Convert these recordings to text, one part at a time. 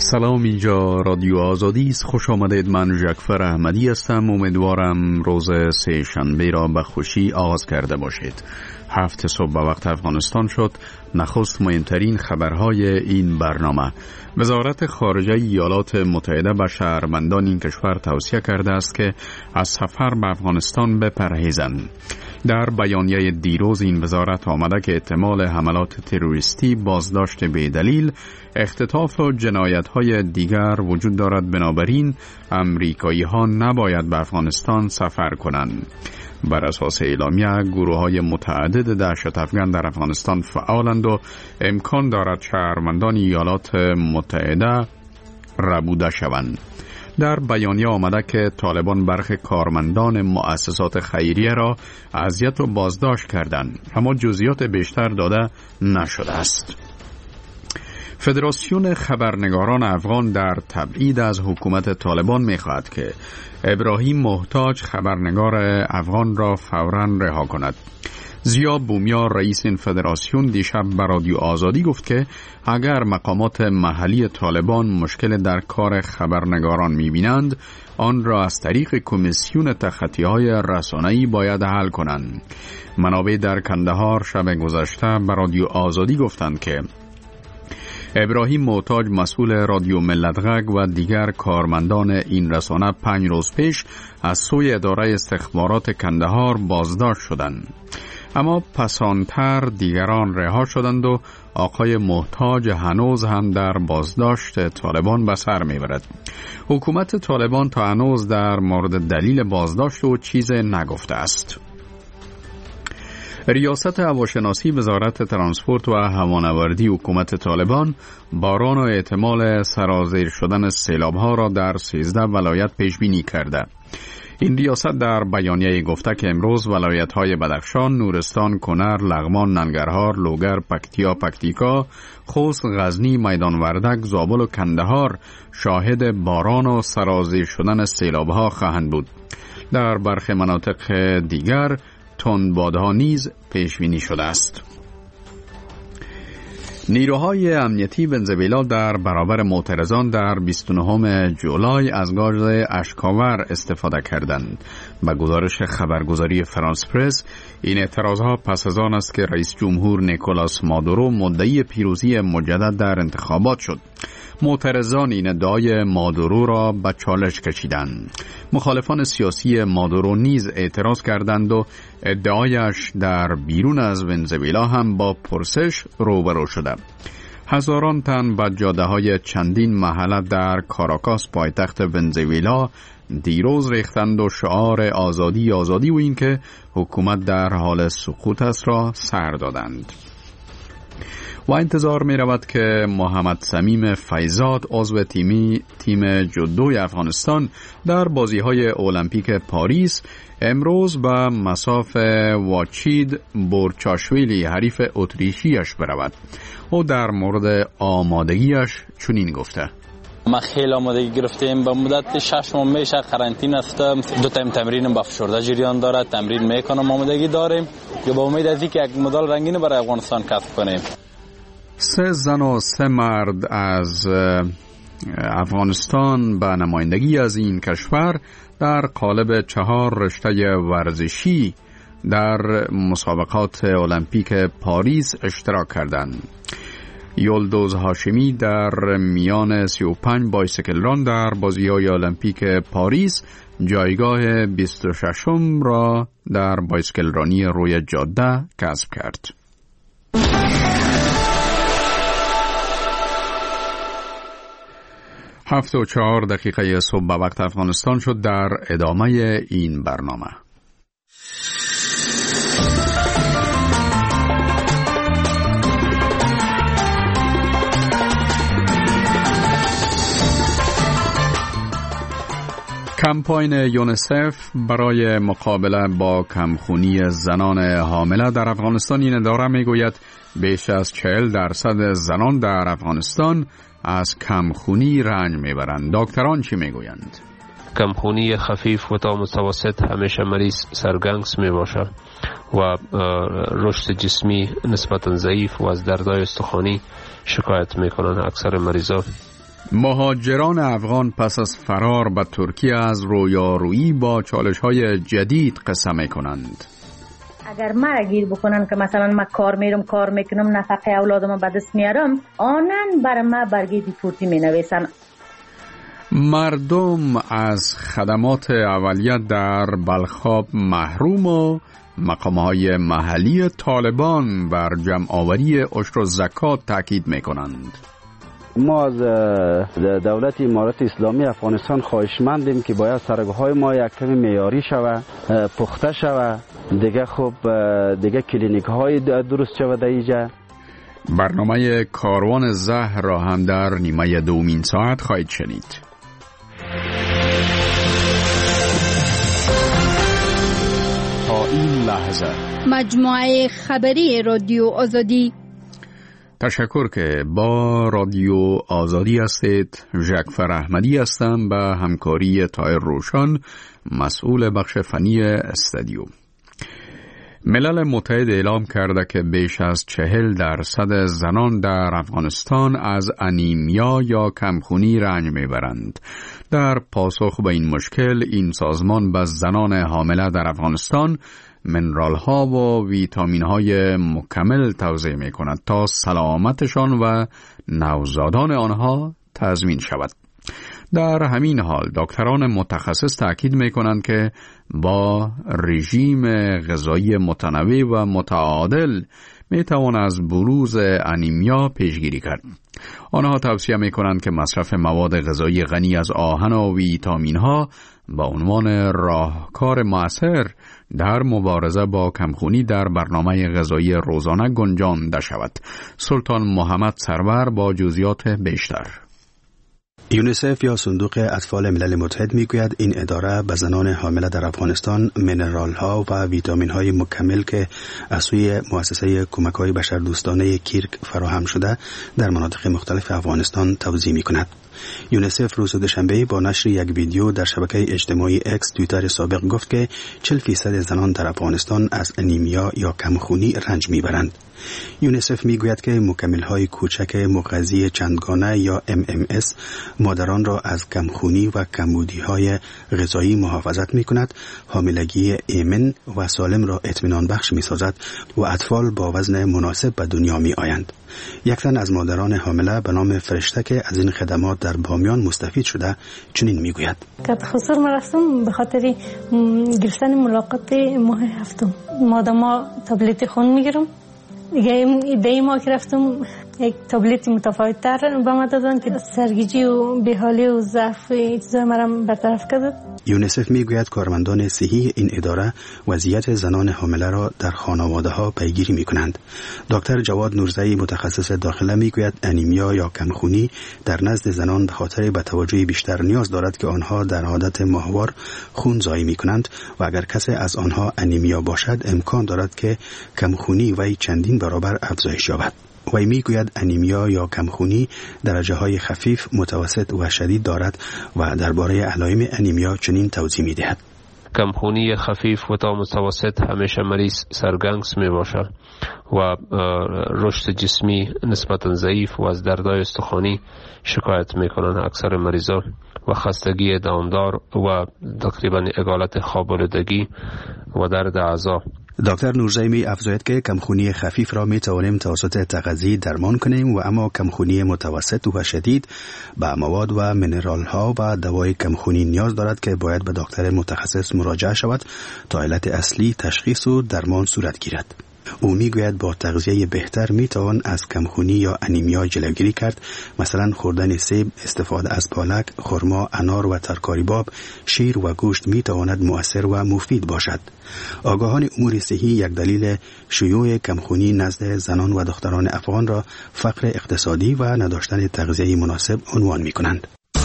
سلام، اینجا رادیو آزادی است. خوش آمدید. من جعفر احمدی هستم. امیدوارم روز سه شنبه را به خوشی آغاز کرده باشید. 7 صبح به وقت افغانستان شد. نخست مهمترین خبرهای این برنامه. وزارت خارجه ایالات متحده به شهروندان این کشور توصیه کرده است که از سفر به افغانستان بپرهیزند. در بیانیه دیروز این وزارت آمده که احتمال حملات تروریستی، بازداشت بی‌دلیل، اختطاف و جنایت‌های دیگر وجود دارد. بنابراین امریکایی‌ها نباید به افغانستان سفر کنند. بر اساس اعلامیه گروه‌های متعدد دهشت افغان در افغانستان فعالند و امکان دارد شهروندان ایالات متحده ربوده شوند. در بیانیه آمده که طالبان برخی کارمندان مؤسسات خیریه را اذیت و بازداشت کردند، اما جزئیات بیشتر داده نشده است. فدراسیون خبرنگاران افغان در تبعید از حکومت طالبان می‌خواهد که ابراهیم محتاج خبرنگار افغان را فوراً رها کند. زیا بومیا رئیس این فدراسیون دیشب به رادیو آزادی گفت که اگر مقامات محلی طالبان مشکل در کار خبرنگاران می‌بینند، آن را از طریق کمیسیون تخطی‌های رسانه‌ای باید حل کنند. منابع در کندهار شب گذشته به رادیو آزادی گفتند که ابراهیم محتاج مسئول رادیو ملت غږ و دیگر کارمندان این رسانه 5 روز پیش از سوی اداره استخبارات کندهار بازداشت شدند، اما پسانتر دیگران رها شدند و آقای محتاج هنوز هم در بازداشت طالبان به سر میبرد. حکومت طالبان تا هنوز در مورد دلیل بازداشت او چیز نگفته است. ریاست هواشناسی وزارت ترانسپورت و هوانوردی حکومت طالبان باران و احتمال سرازیر شدن سیلاب‌ها را در 13 ولایت پیش بینی کرده. این ریاست در بیانیه گفته که امروز ولایت‌های بدخشان، نورستان، کنر، لغمان، ننگرهار، لوگر، پکتیکا، خوست، غزنی، میدان وردک، زابل و کندهار شاهد باران و سرازیر شدن سیلاب‌ها خواهند بود. در برخی مناطق دیگر تندبادها نیز پیش بینی شده است. نیروهای امنیتی ونزوئلا در برابر معترضان در 29 جولای از گاز اشک‌آور استفاده کردند. به گزارش خبرگزاری فرانس پرس، این اعتراضها پس از آن است که رئیس جمهور نیکولاس مادورو مدعی پیروزی مجدد در انتخابات شد. معترضان این ادعای مادورو را به چالش کشیدند. مخالفان سیاسی مادورو نیز اعتراض کردند و ادعایش در بیرون از ونزوئلا هم با پرسش روبرو شده. هزاران تن به جاده‌های چندین محله در کاراکاس پایتخت ونزوئلا دیروز ریختند و شعار آزادی آزادی و اینکه حکومت در حال سقوط است را سر دادند. و انتظار می رود که محمد صمیم فیضزاد عضو تیم جودوی افغانستان در بازی‌های المپیک پاریس امروز به مصاف واچید بورچاشویلی حریف اتریشیش برود. او در مورد آمادگیش چنین گفته: ما خیلی آمادگی گرفتیم. به مدت 6 ماه میشه قرنطینه هستم. 2 تایم تمرین با فشرده جریان داره. تمرین میکنم. آمادگی داریم که با امید از اینکه یک مدال رنگین برای افغانستان کسب کنیم. 3 زن و 3 مرد از افغانستان به نمایندگی از این کشور در قالب 4 رشته ورزشی در مسابقات المپیک پاریس اشتراک کردند. یلدوز هاشمی در میان 35 بایسکل ران در بازی‌های المپیک پاریس جایگاه 26م را در بایسکل رانی روی جاده کسب کرد. 7:04 صبح به وقت افغانستان شد. در ادامه این برنامه کمپاین یونیسف برای مقابله با کمخونی زنان حامله در افغانستان این اداره میگوید بیش از 40% زنان در افغانستان از کمخونی رنج میبرند. دکتران چی میگویند؟ کمخونی خفیف و تا متوسط همیشه مریض سرگنگس می باشه و رشد جسمی نسبتا ضعیف و از دردهای استخوانی شکایت میکنن اکثر مریضان. مهاجران افغان پس از فرار به ترکیه از رویارویی با چالش‌های جدید قصه می‌کنند. اگر مرا گیر بکنن که مثلا من کار میکنم نفقه اولادم به دست میارم، آنن بر ما برگه دیپورتی مینویسن. مردم از خدمات اولیه در بلخاب محروم و مقام‌های محلی طالبان بر جمع‌آوری عشر و زکات تاکید می‌کنند. ما از دولت امارات اسلامی افغانستان خواهشمندیم که باید سرگاه‌های ما یک کمی معیاری شود، پخته شود، دیگه کلینیک‌های درست شود اینجا. برنامه کاروان زهر را هم در نیمه دومین ساعت خواهید شنید. تا این لحظه مجموعه خبری رادیو آزادی. تشکر که با رادیو آزادی هستید. ژکفر احمدی هستم به همکاری طاهر روشن، مسئول بخش فنی استودیو. ملل متحد اعلام کرده که بیش از 40% زنان در افغانستان از انیمیا یا کمخونی رنج میبرند. در پاسخ به این مشکل، این سازمان به زنان حامله در افغانستان منرال ها و ویتامین های مکمل توزیع می کند تا سلامتشان و نوزادان آنها تضمین شود. در همین حال دکتران متخصص تاکید می کنند که با رژیم غذایی متنوع و متعادل می توان از بروز انیمیا پیشگیری کرد. آنها توصیه می کنند که مصرف مواد غذایی غنی از آهن و ویتامین ها با عنوان راهکار مؤثر در مبارزه با کمخونی در برنامه غذایی روزانه گنجانده شود. سلطان محمد سرور با جزئیات بیشتر. یونیسف یا صندوق اطفال ملل متحد میگوید این اداره به زنان حامله در افغانستان منرال ها و ویتامین های مکمل که از سوی مؤسسه کمک های بشردوستانه کیرک فراهم شده در مناطق مختلف افغانستان توزیع می کند. یونیسف روز دوشنبه با نشر یک ویدیو در شبکه اجتماعی اکس توییتر سابق گفت که 40% زنان در افغانستان از انیمیا یا کمخونی رنج میبرند. یونیسف میگوید که مکمل‌های کوچک مغذی چندگانه یا MMS مادران را از کمخونی و کمبودی‌های غذایی محافظت می‌کند، حاملگی ایمن و سالم را اطمینان بخش می‌سازد و اطفال با وزن مناسب به دنیا می‌آیند. یک تن از مادران حامله به نام فرشته که از این خدمات در بامیان مستفید شده چنین میگوید: که خصوصا من رفتم به خاطر گرفتن ملاقات ماه هفتم. ماداما تابلت خون میگیرم دیگه. به ما که رفتم یک تابلت متفاوت تر به ما دادن که سرگیجی و بیحالی و ضعف چیزای مرا برطرف کرد. یونیسف میگوید کارمندان صحی این اداره وضعیت زنان حامله را در خانواده ها پیگیری میکنند. دکتر جواد نورزئی متخصص داخله میگوید انیمیا یا کمخونی در نزد زنان به خاطر به توجه بیشتر نیاز دارد که آنها در عادت ماهوار خون ضایع میکنند و اگر کسی از آنها انیمیا باشد امکان دارد که کمخونی وی چندین برابر افزایش یابد. وی میگوید انیمیا یا کمخونی درجه های خفیف، متوسط و شدید دارد و درباره علائم انیمیا چنین توضیح میدهد: کمخونی خفیف و تا متوسط همیشه مریض سرگنگس می باشد و رشد جسمی نسبتا ضعیف و از دردهای استخوانی شکایت می کنند اکثر مریضان و خستگی دامدار و تقریبا اگالت خواب‌آلودگی و درد اعضا. دکتر نورزئی می افزاید که کمخونی خفیف را می توانیم توسط تغذیه درمان کنیم و اما کمخونی متوسط و شدید به مواد و منرال ها و دوای کمخونی نیاز دارد که باید به دکتر متخصص مراجعه شود تا علت اصلی تشخیص و درمان صورت گیرد. او میگوید با تغذیه بهتر میتوان از کمخونی یا انیمیا جلوگیری کرد، مثلا خوردن سیب، استفاده از پالک، خرما، انار و ترکاری باب، شیر و گوشت میتواند مؤثر و مفید باشد. آگاهان امور صحی یک دلیل شیوع کمخونی نزد زنان و دختران افغان را فقر اقتصادی و نداشتن تغذیه مناسب عنوان میکنند.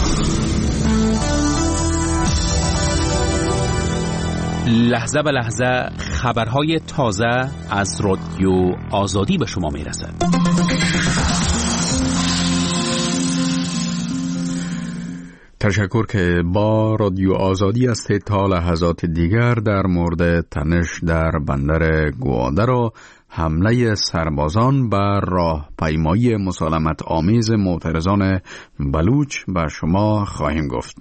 لحظه به لحظه خبرهای تازه از رادیو آزادی به شما میرسد. تشکر که با رادیو آزادی هستید. تا لحظات دیگر در مورد تنش در بندر گوادر و حمله سربازان بر راهپیمایی مسالمت آمیز معترضان بلوچ به شما خواهیم گفت.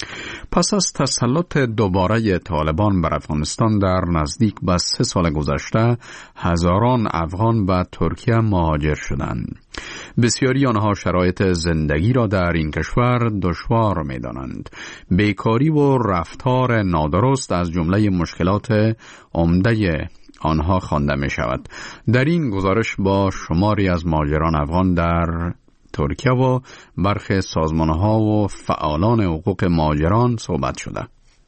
پس از تسلط دوباره طالبان بر افغانستان در نزدیک به 3 سال گذشته، هزاران افغان به ترکیه مهاجر شدند. بسیاری آنها شرایط زندگی را در این کشور دشوار می دانند. بیکاری و رفتار نادرست از جمله مشکلات عمده آنها خوانده می شود. در این گزارش با شماری از مهاجران افغان در ترکیه و برخی سازمانها و فعالان حقوق مهاجران صحبت شده.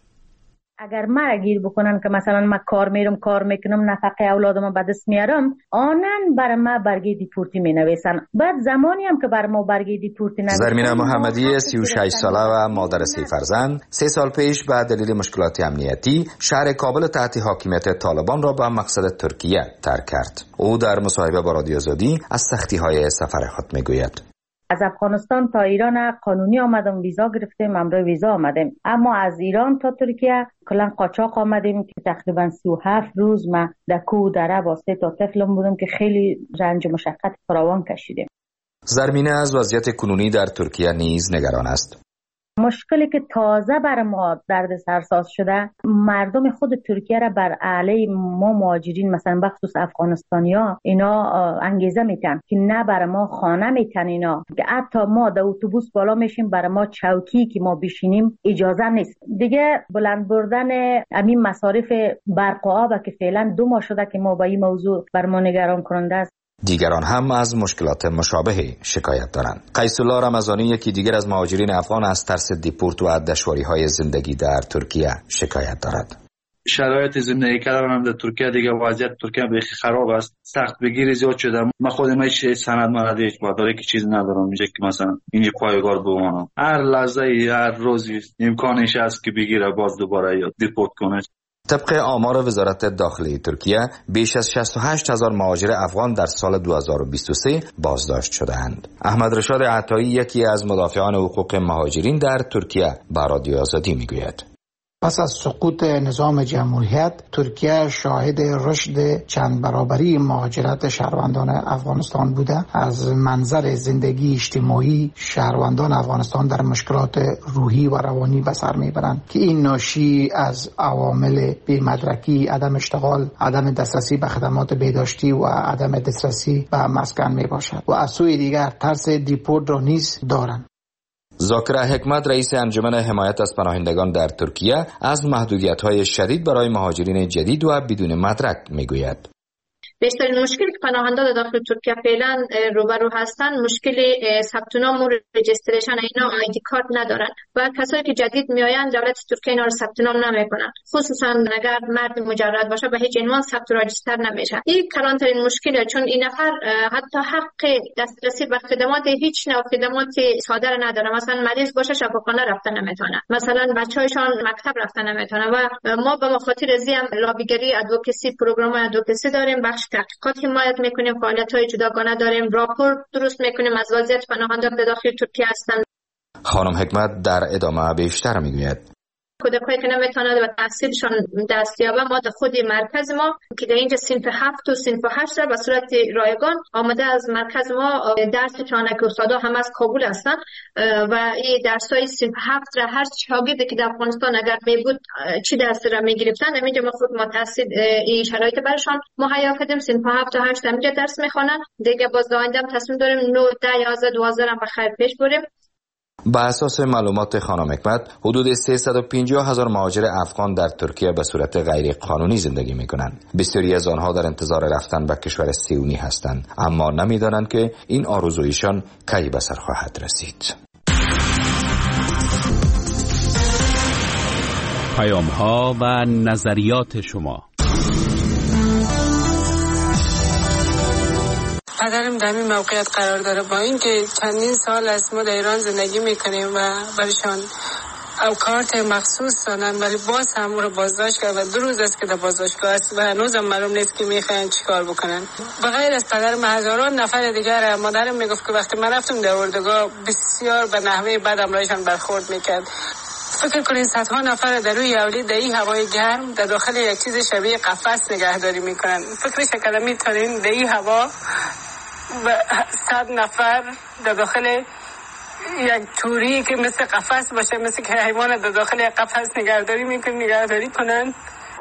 اگر مرا گیر بکنن که مثلا من کار میکنم نفقه اولادم به دست میارم، آنن بر ما برگه دیپورتی می نویسن. بعد زمانی هم که بر ما برگه دیپورتی نویسن. زرمینه محمدی 36 ساله و مادر 3 فرزند 3 سال پیش به دلیل مشکلات امنیتی شهر کابل تحت حاکمیت طالبان را به مقصد ترکیه ترک کرد. او در مصاحبه با رادیو آزادی از سختی‌های سفر خود میگوید. از افغانستان تا ایران قانونی آمدم، ویزا گرفتیم، امروز ویزا آمدیم. اما از ایران تا ترکیه کلا قاچاق آمدیم که تقریبا 37 روز ما در کوه دره واسطه تا طفلم بودم که خیلی رنج و مشقت فراوان کشیدیم. زرمینه از وضعیت کنونی در ترکیه نیز نگران است. مشکلی که تازه بر ما درد سرساز شده، مردم خود ترکیه را بر علیه ما مهاجرین مثلا بخصوص افغانستانیا اینا انگیزه میتن که نه بر ما خانه میتن، اینا که حتی ما در اتوبوس بالا میشیم بر ما چوکی که ما بشینیم اجازه نیست. دیگه بلند بردن همین مصارف برق و آب که فعلا 2 ماه شده که ما با این موضوع بر ما نگران کننده است. دیگران هم از مشکلات مشابهی شکایت دارند. قیس الله رمضانی یکی دیگر از مهاجرین افغان از ترس دیپورت و دشواری‌های زندگی در ترکیه شکایت دارد. شرایط زندگی کردن هم در ترکیه دیگه وضعیت ترکیه بیخی خراب است. سخت بگیری زیاد شده. من خودم هیچ سند مندی هیچ داره که چیز ندارم میشه که مثلا اینجا پایگار بمانم. هر لحظه هر روزی امکانش هست که بگیره باز دوباره یا دیپورت کنه. طبق آمار وزارت داخلی ترکیه بیش از 68,000 مهاجر افغان در سال 2023 بازداشت شدند. احمد رشاد عطایی یکی از مدافعان حقوق مهاجرین در ترکیه به رادیو آزادی میگوید. پس از سقوط نظام جمهوریت، ترکیه شاهد رشد چند برابری مهاجرت شهروندان افغانستان بوده. از منظر زندگی اجتماعی، شهروندان افغانستان در مشکلات روحی و روانی به سر میبرند که این ناشی از عوامل بی‌مدرکی، عدم اشتغال، عدم دسترسی به خدمات بهداشتی و عدم دسترسی به مسکن میباشد و از سوی دیگر ترس دیپورت را نیز دارند. ذاکر حکمت رئیس انجمن حمایت از پناهندگان در ترکیه از محدودیت‌های شدید برای مهاجرین جدید و بدون مدرک میگوید. بیشترین مشکلی که پناهنده در داخل ترکیه فعلا روبرو هستند مشکل ثبت نام و رجیستریشن، اینا آیدی کارت ندارن و کسایی که جدید میآیند دولت ترکیه اینا رو ثبت نام نمیکنن، خصوصا اگر مرد مجرد باشه به هیچ عنوان ثبت و رجیستر نمیشه. این کلانترین مشکله، چون این نفر حتی حق دسترسی به خدمات هیچ نوع خدمات ساده نداره. مثلا مریض باشه شفاخانه رفتن نمیتونه، مثلا بچه‌هایشان مکتب رفتن نمیتونه و ما به مخاطر ازی هم لابیگری ادوکسی پروگرام ادوکسی داریم، بخش تحقیقات حمایت میکنیم، فعالیت‌های جداگانه داریم، راپور درست میکنیم از وضعیت پناهندگان در داخل ترکیه هستند. خانم حکمت در ادامه بیشتر میگوید. کودکایی که نمیتونند و تحصیلشان دستیابه، ما در خود مرکز ما که در اینجا صنف 7 و صنف 8 را به صورت رایگان آمده از مرکز ما درس چانه که استادا هم از کابل هستند و این درسای صنف 7 را هر شاگردی که در افغانستان اگر میبود چی درس را میگرفتند اینجا ما خود ما تحصیل این شرایط برشان مهیا کردیم. صنف 7 تا 8 اینجا درس میخوانند. دیگه باز آینده هم تصمیم داریم 9 10 11 12 هم بخیر پیش بریم. به اساس معلومات خانم حکمت حدود 350,000 مهاجر افغان در ترکیه به صورت غیر قانونی زندگی می کنند. بسیاری از آنها در انتظار رفتن به کشور صهیونی هستند، اما نمی‌دانند که این آرزویشان کی به سر خواهد رسید. پیام‌ها و نظریات شما. پدرم در این موقعیت قرار داره، با اینکه چندین سال است ما در ایران زندگی میکنیم و برشان او کارت مخصوص دادن، ولی باز هم او رو بازداشت کرد و 2 روز است که در بازداشتگاه است و هنوز هم معلوم نیست که میخواین چیکار بکنن. بغیر از پدرم هزاران نفر دیگر، مادرم میگفت که وقتی من رفتم در اردوگاه بسیار به نحوه بد همراهشان برخورد میکرد. فکر کنید صدها نفر در روی اولی در این هوای گرم در داخل یک چیز شبیه قفس نگهداری میکنن. فکرش کردم میتونین در این هوا 100 نفر در داخل یک توری که مثل قفس باشه، مثل که حیوان در داخل یک قفس نگهداری کنن.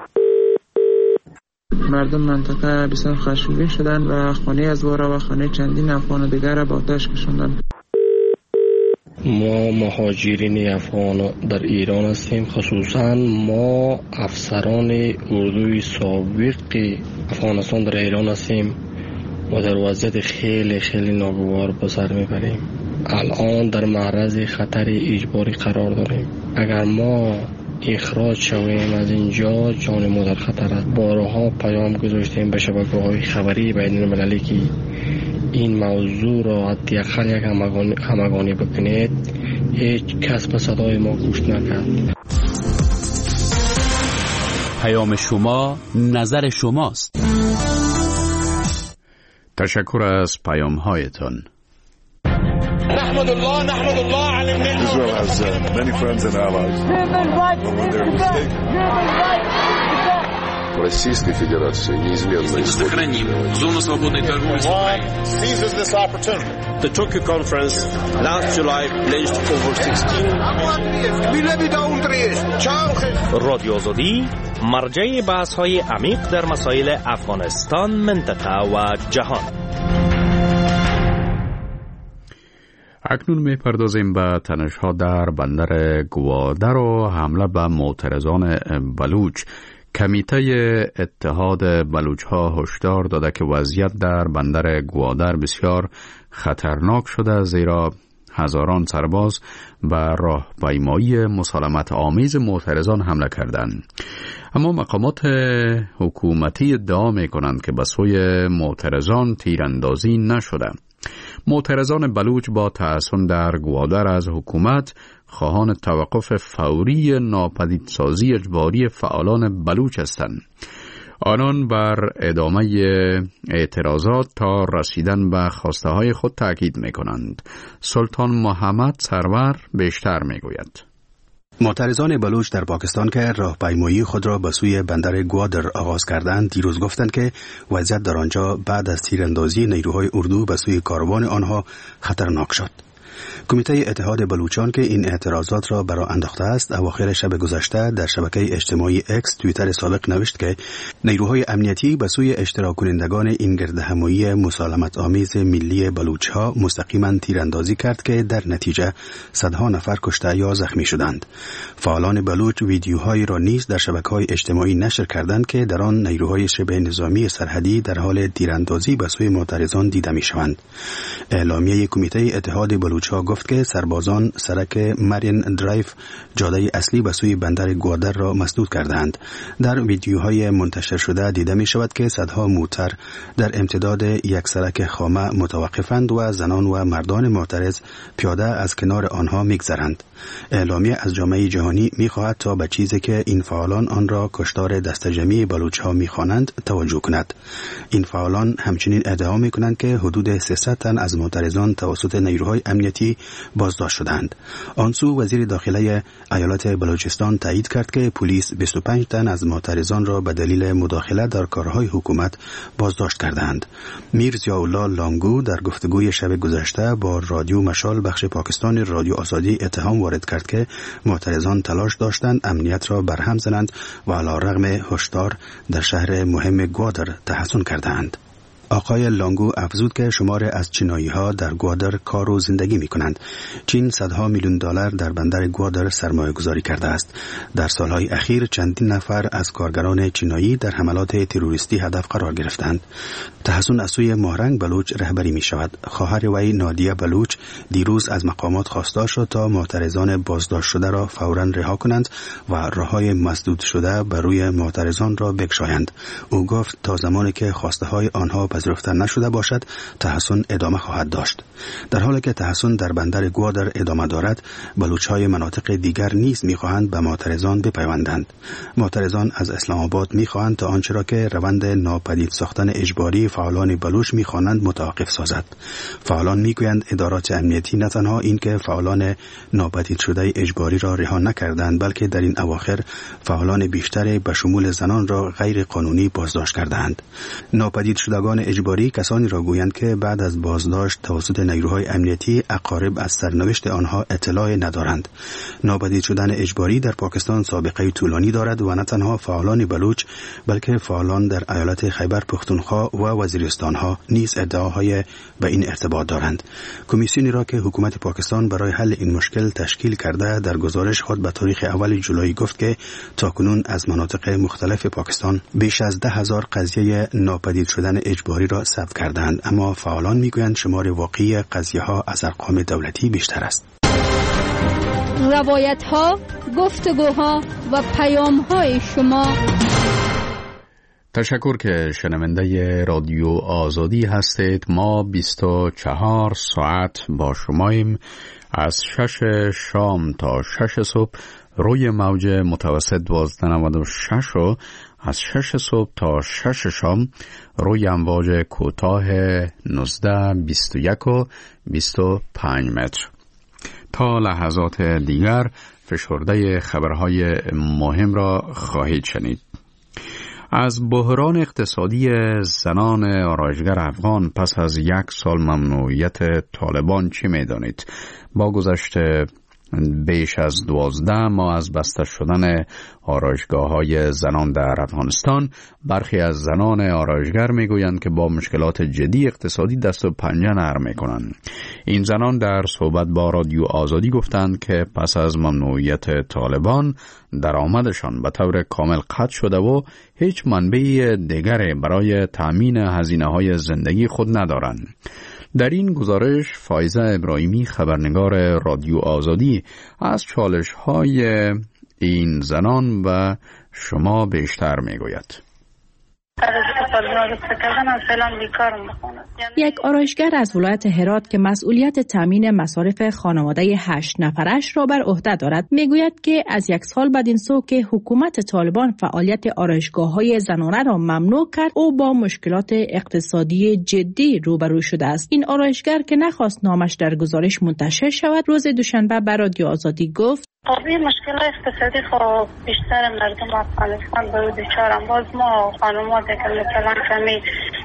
مردم منطقه بسیار خشمگین شدن و خانه از وارا و خانه چندین افغان دیگر را به آتش کشاندند. ما مهاجرین افغان در ایران هستیم، خصوصا ما افسران اردوی سابق افغانستان در ایران هستیم و در وضعیت خیلی خیلی ناگوار به سر میبریم. الان در معرض خطر اجباری قرار داریم. اگر ما اخراج شویم از اینجا جان ما در خطر است. بارها پیام گذاشتیم به شبکه‌های خبری بین المللی که این موضوع را حداقل یک همگانی بکنید. هیچ کس به صدای ما گوش نکرد. پیام شما نظر شماست. تشکر از پیام هایتان. نحمد الله على النعمة. Israel has many friends and allies. When they're mistaken. Российской Федерации неизменно сохраним зону свободной торговли. Seizes this opportunity. The Tokyo conference last July pledged over 16 رادیو آزادی مرجع بحث‌های عمیق در مسائل افغانستان، منطقه و جهان. اکنون میپردازیم به تنش‌ها در بندر گوادر و حمله به معترضان بلوچ. کمیته اتحاد بلوچ‌ها هشدار داده که وضعیت در بندر گوادر بسیار خطرناک شده، زیرا هزاران سرباز به راهپیمایی مسالمت آمیز معترضان حمله کردند. اما مقامات حکومتی ادعا می‌کنند که به سوی معترضان تیراندازی نشده. معترضان بلوچ با تحصن در گوادر از حکومت خواهان توقف فوری ناپدیدسازی اجباری فعالان بلوچ هستند. آنان بر ادامه اعتراضات تا رسیدن به خواسته های خود تاکید می کنند. سلطان محمد سرور بیشتر می گوید. معترضان بلوچ در پاکستان که راهپیمایی خود را به سوی بندر گوادر آغاز کردند، دیروز گفتند که وضعیت در آنجا بعد از تیراندازی نیروهای اردو به سوی کاروان آنها خطرناک شد. کمیته اتحاد بلوچان که این اعتراضات را برا انداخته است، اواخر شب گذشته در شبکه اجتماعی اکس توییتر سابق نوشت که نیروهای امنیتی به سوی اشتراک کنندگان این گردهمایی مسالمت آمیز ملی بلوچ‌ها مستقیما تیراندازی کرد که در نتیجه صدها نفر کشته یا زخمی شدند. فعالان بلوچ ویدیوهایی را نیز در شبکه‌های اجتماعی نشر کردند که در آن نیروهای شبه نظامی سرحدی در حال تیراندازی به سوی معترضان دیده می‌شوند. اعلامیه کمیته اتحاد بلوچ‌ها گفت که سربازان سرک مرین درایو جاده اصلی به سوی بندر گوادر را مسدود کردند. در ویدیوهای منتشر شده دیده می شود که صدها موتر در امتداد یک سرک خامه متوقفند و زنان و مردان معترض پیاده از کنار آنها می‌گذرند. اعلامیه از جامعه جهانی می‌خواهد تا به چیزی که این فعالان آن را کشتار دستجمعی بلوچ‌ها می‌خوانند توجه کند. این فعالان همچنین ادعا می‌کنند که حدود 300 تن از معترضان توسط نیروهای امنیتی بازداشت شدند. آنسو وزیر داخله ایالت بلوچستان تایید کرد که پلیس 25 تن از معترضان را به دلیل مداخله در کارهای حکومت بازداشت کردند. میر ضیاءالله لانگو در گفتگوی شب گذشته با رادیو مشال بخش پاکستان رادیو آزادی اتهام وارد کرد که معترضان تلاش داشتند امنیت را برهم زنند و علیرغم هشدار در شهر مهم گوادر تحصن کردند. آقای لانگو افزود که شمار از چینایی‌ها در گوادر کار و زندگی می‌کنند. چین صدها میلیون دلار در بندر گوادر سرمایه‌گذاری کرده است. در سالهای اخیر چندین نفر از کارگران چینایی در حملات تروریستی هدف قرار گرفتند. تحصن از سوی ماهرنگ بلوچ رهبری می‌شود. خواهر وی نادیه بلوچ دیروز از مقامات خواستار شد تا معترضان بازداشت شده را فوراً رها کنند و راه‌های مسدود شده بر روی معترضان را بگشایند. او گفت تا زمانی که خواسته‌های آنها پذیرفته نشده باشد تحصن ادامه خواهد داشت. در حالی که تحصن در بندر گوادر ادامه دارد، بلوچ‌های مناطق دیگر نیز می‌خواهند به معترضان بپیوندند. معترضان از اسلام آباد می‌خواهند تا آنچه را که روند ناپدید ساختن اجباری فعالان بلوچ می‌خوانند متوقف سازد. فعالان می‌گویند ادارات امنیتی نه تنها اینکه فعالان ناپدید شده اجباری را رها نکردند، بلکه در این اواخر فعالان بیشتر به شمول زنان را غیر قانونی بازداشت کردند. ناپدید شدگان اجباری کسانی را گویند که بعد از بازداشت توسط نیروهای امنیتی اقارب از سرنوشت آنها اطلاع ندارند. ناپدید شدن اجباری در پاکستان سابقه طولانی دارد و نه تنها فعالان بلوچ بلکه فعالان در ایالت خیبر پختونخوا و وزیرستانها نیز ادعاهای به این ارتباط دارند. کمیسیونی را که حکومت پاکستان برای حل این مشکل تشکیل کرده در گزارش خود به تاریخ اول جولای گفت که تاکنون از مناطق مختلف پاکستان بیش از 10,000 قضیه ناپدید شدن اجباری را ثبت کردند، اما فعالان میگویند شمار واقعی قضیه ها از ارقام دولتی بیشتر است. روایت ها، گفتگوها و پیام های شما. تشکر که شنونده رادیو آزادی هستید. ما 24 ساعت با شماییم، از 6 شام تا 6 صبح روی موج متوسط 1296 و از 6 صبح تا 6 شام روی امواج کوتاه 19، 21 و 25 متر. تا لحظات دیگر فشرده خبرهای مهم را خواهید شنید. از بحران اقتصادی زنان آرایشگر افغان پس از 1 سال ممنوعیت طالبان چی می‌دانید؟ با گذشت بیش از 12 ماه از بسته شدن آرایشگاه‌های زنان در افغانستان، برخی از زنان آرایشگر میگویند که با مشکلات جدی اقتصادی دست و پنجه نرم میکنند. این زنان در صحبت با رادیو آزادی گفتند که پس از ممنوعیت طالبان درآمدشان به طور کامل قطع شده و هیچ منبع دیگری برای تأمین هزینه‌های زندگی خود ندارند. در این گزارش فایزه ابراهیمی خبرنگار رادیو آزادی از چالش‌های این زنان و شما بیشتر میگوید. یک آرایشگر از ولایت هرات که مسئولیت تامین مصارف خانواده 8 نفرش را بر عهده دارد میگوید که از 1 سال بعد این سو که حکومت طالبان فعالیت آرایشگاه‌های زنانه را ممنوع کرد، او با مشکلات اقتصادی جدی روبرو شده است. این آرایشگر که نخواست نامش در گزارش منتشر شود، روز دوشنبه بر رادیو آزادی گفت این مشکل اقتصادی خب بیشتر مردم افغانستان به دچارم. باز ما خانم‌ها که مثلا کمی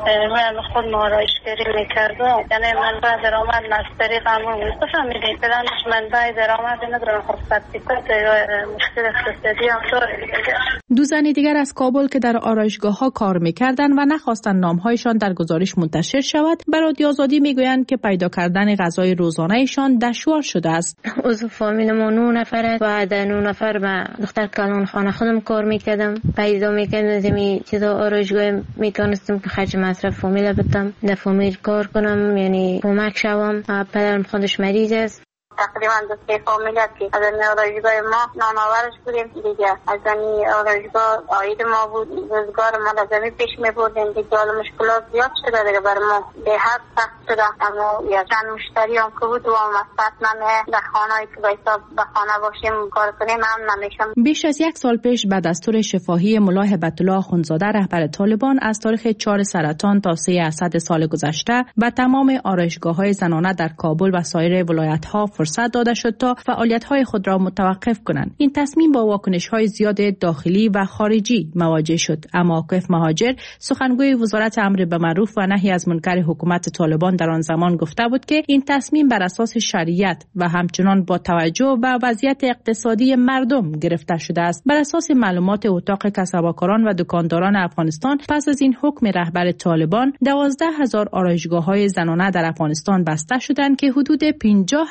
خود آرایشگری می‌کردم، یعنی منبع درآمد از طریق همون فهمیدیم پلانش منبع درآمد ندارم، خب مشکل اقتصادی هم داره. دو زن دیگر از کابل که در آرایشگاه‌ها کار می‌کردند و نخواستند نام‌هایشان در گزارش منتشر شود، به رادیو آزادی می‌گویند که پیدا کردن غذای روزانه‌شان دشوار شده است. عضو فامیلمون 9 نفر و در 9 نفر با دختر کلان خانه خودم کار میکردم، پیدا میکردم این چیزا آرایشگاه میتونستم که خرج مصرف فامیل بدم، در فامیل کار کنم، یعنی کمک شوم. پدرم خودش مریض است. تقریبا 2 فامیلیت که از این آرایشگاه ما نانآورش بودیم دیگه، از این آرایشگاه عاید ما بود، روزگار ما از این پیش میبردیم دیگه. حالا مشکلات زیاد شده دیگه بر ما، به حد سخت شده. اما یا چند مشتری هم که بود و مصرف نمیه، در خانه‌ای که باید به خانه باشیم کار کنیم هم نمیشم. بیش از 1 سال پیش به دستور شفاهی ملا هبت الله اخوندزاده رهبر طالبان از تاریخ 4 سرطان تا 3 اسد سال گذشته به تمام آرایشگاه‌های زنانه در کابل و سایر ولایت‌ها فرصت داده شد تا فعالیت‌های خود را متوقف کنند. این تصمیم با واکنش‌های زیاد داخلی و خارجی مواجه شد، اما عاکف مهاجر سخنگوی وزارت امر به معروف و نهی از منکر حکومت طالبان در آن زمان گفته بود که این تصمیم بر اساس شریعت و همچنان با توجه به وضعیت اقتصادی مردم گرفته شده است. بر اساس معلومات اتاق کسب‌وکاران و دکانداران افغانستان، پس از این حکم رهبر طالبان 12,000 آرایشگاه‌های زنانه در افغانستان بسته شدند که حدود 50,000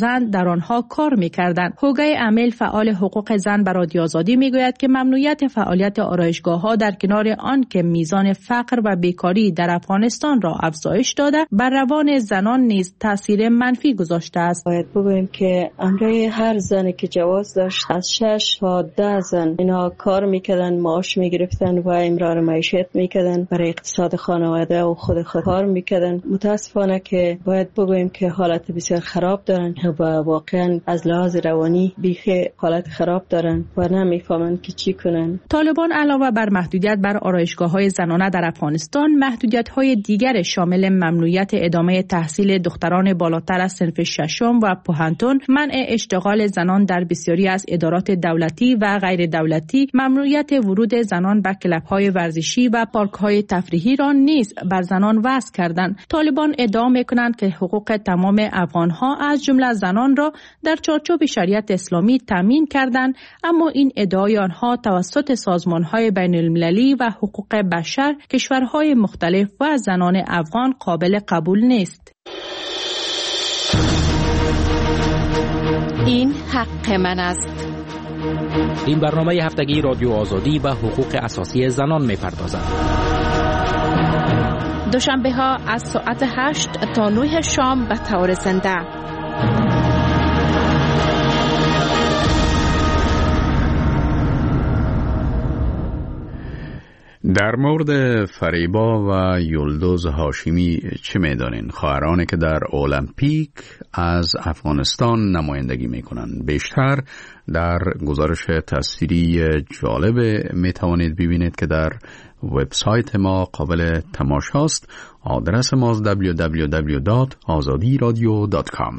زن در آنها کار می‌کردند. هوگای امیل فعال حقوق زن و رادیو آزادی می‌گوید که ممنوعیت فعالیت آرایشگاه‌ها در کنار آن که میزان فقر و بیکاری در افغانستان را افزایش داده، بر روان زنان نیز تاثیر منفی گذاشته است. باید بگوییم که امروی هر زنی که جواز داشت از 6 تا 10 زن اینا کار میکردن، معاش میگرفتن و امرار معیشت میکردن، برای اقتصاد خانواده و خود کار میکردن. متاسفانه که باید بگوییم که حالت بسیار خراب دارن و واقعا از لحاظ روانی بیخی حالت خراب دارن و نمیفهمن که چی کنن. طالبان علاوه بر محدودیت بر آرایشگاه‌های زنانه در افغانستان، محدودیت‌های دیگر شامل ممنوعیت ادامه تحصیل دختران بالاتر از صنف ششم و پوهنتون، منع اشتغال زنان در بسیاری از ادارات دولتی و غیر دولتی، ممنوعیت ورود زنان به کلب‌های ورزشی و پارک‌های تفریحی را نیز بر زنان وضع کردند. طالبان ادعا می‌کنند که حقوق تمام افغان‌ها از جمله زنان را در چارچوب شریعت اسلامی تامین کردند، اما این ادعای آنها توسط سازمان‌های بین‌المللی و حقوق بشر کشورهای مختلف و زنان افغان قابل قبول نیست. این حق من است. این برنامه هفتگی رادیو آزادی و حقوق اساسی زنان می‌پردازد. دوشنبه ها از ساعت 8 تا 9 شام به طور زنده. در مورد فریبا و یلدوز هاشمی چه می‌دانین؟ خواهرانی که در المپیک از افغانستان نمایندگی می‌کنند. بیشتر در گزارش تصویری جالب می‌توانید ببینید که در وبسایت ما قابل تماشاست. آدرس ما www.azadiradio.com.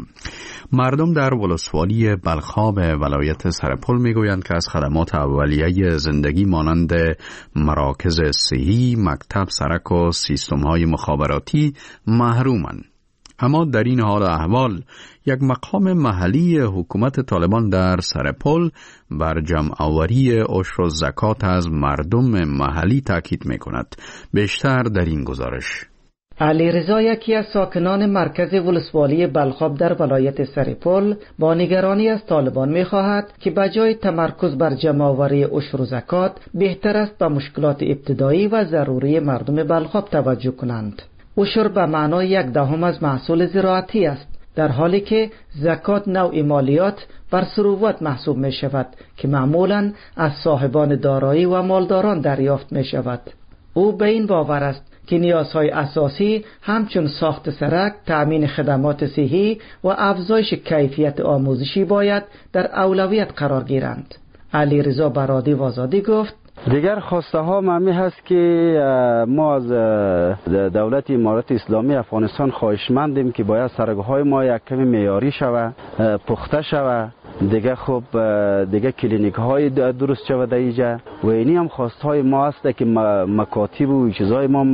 مردم در ولسوالی بلخاب ولایت سرپل میگویند که از خدمات اولیه زندگی مانند مراکز صحی، مکتب، سرک و سیستم‌های مخابراتی محرومند. اما در این حال احوال یک مقام محلی حکومت طالبان در سرپل بر جمع‌آوری عشر و زکات از مردم محلی تاکید می‌کند. بیشتر در این گزارش. علیرضا، یکی از ساکنان مرکز ولسوالی بلخاب در ولایت سرپل، با نگرانی از طالبان می‌خواهد که بجای تمرکز بر جمع‌آوری عشر و زکات، بهتر است به مشکلات ابتدایی و ضروری مردم بلخاب توجه کنند. عشر به معنای 1/10 از محصول زراعتی است، در حالی که زکات نوع مالیات بر ثروت محسوب می شود که معمولاً از صاحبان دارایی و مالداران دریافت می شود. او به این باور است که نیازهای اساسی همچون ساخت سرک، تأمین خدمات صحی و افزایش کیفیت آموزشی باید در اولویت قرار گیرند. علیرضا به رادیو آزادی گفت: دیگر خواسته ها معمی هست که ما از دولت امارات اسلامی افغانستان خواهشمندیم که باید سرگاه ما یک کمی معیاری شود، پخته شود. دیگه خب دیگه کلینیک های درست شود در اینجا و اینی هم خواسته های ما است که مکاتب و چیزای ما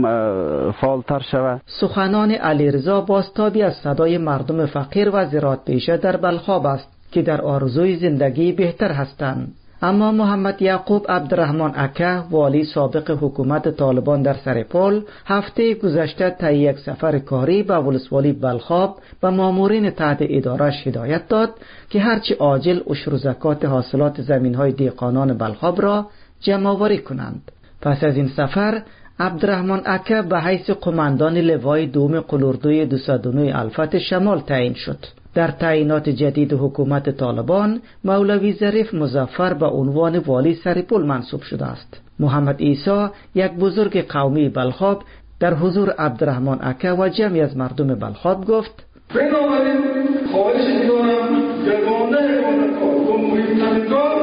فعالتر شود. سخنان علیرضا بازتابی از صدای مردم فقیر و زراعت پیشه در بلخاب است که در آرزوی زندگی بهتر هستند. اما محمد یعقوب عبدالرحمن اکه، والی سابق حکومت طالبان در سرپل، هفته گذشته طی یک سفر کاری به ولسوالی بلخاب به مامورین تحت ادارش هدایت داد که هرچی عاجل عشر و زکات حاصلات زمین‌های دیقانان بلخاب را جمع‌آوری کنند. پس از این سفر، عبدالرحمن اکه به حیث قماندان لوای دوم قلوردوی 209 الفت شمال تعیین شد. در تعیینات جدید حکومت طالبان، مولوی ظریف مظفر به عنوان والی سرپل منصوب شده است. محمد عیسی، یک بزرگ قومی بلخاب، در حضور عبدالرحمن اکه و جمعی از مردم بلخاب گفت: بنابراین خواهش می‌کنم یگانه کار و مهمترین کار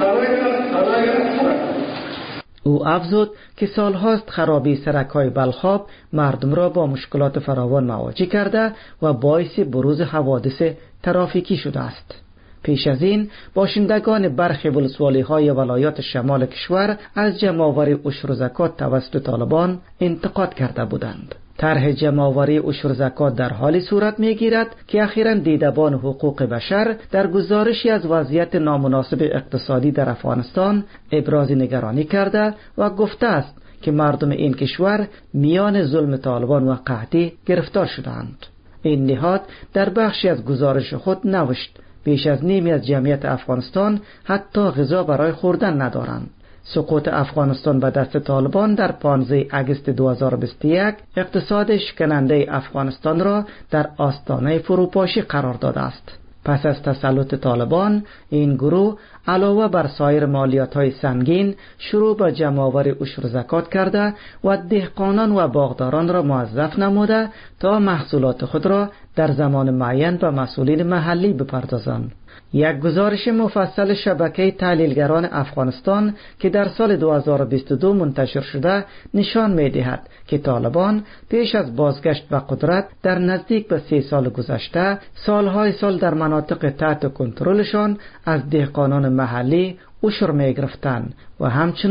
سرک. او افزود که سالهاست خرابی سرک‌های بلخاب مردم را با مشکلات فراوان مواجه کرده و باعث بروز حوادث ترافیکی شده است. پیش از این باشندگان برخی ولسوالی‌های ولایات شمال کشور از جمع‌آوری عشر و زکات توسط طالبان انتقاد کرده بودند. طرح جمع‌آوری عشر و زکات در حالی صورت می‌گیرد که اخیراً دیدبان حقوق بشر در گزارشی از وضعیت نامناسب اقتصادی در افغانستان ابراز نگرانی کرده و گفته است که مردم این کشور میان ظلم طالبان و قحطی گرفتار شدند. این نهاد در بخشی از گزارش خود نوشت بیش از نیمی از جمعیت افغانستان حتی غذا برای خوردن ندارند. سقوط افغانستان به دست طالبان در 15 آگوست 2021 اقتصاد شکننده افغانستان را در آستانه فروپاشی قرار داده است. پس از تسلط طالبان، این گروه علاوه بر سایر مالیات‌های سنگین شروع به جمع‌آوری عشر زکات کرده و دهقانان و باغداران را موظف نموده تا محصولات خود را در زمان معین به مسئولین محلی بپردازند. یک گزارش مفصل شبکه تحلیلگران افغانستان که در سال 2022 منتشر شده نشان می‌دهد که طالبان پیش از بازگشت به قدرت در نزدیک به 3 سال گذشته سالهای سال در مناطق تحت کنترلشان از دهقانان محلی عشر می‌گرفتند و همچنین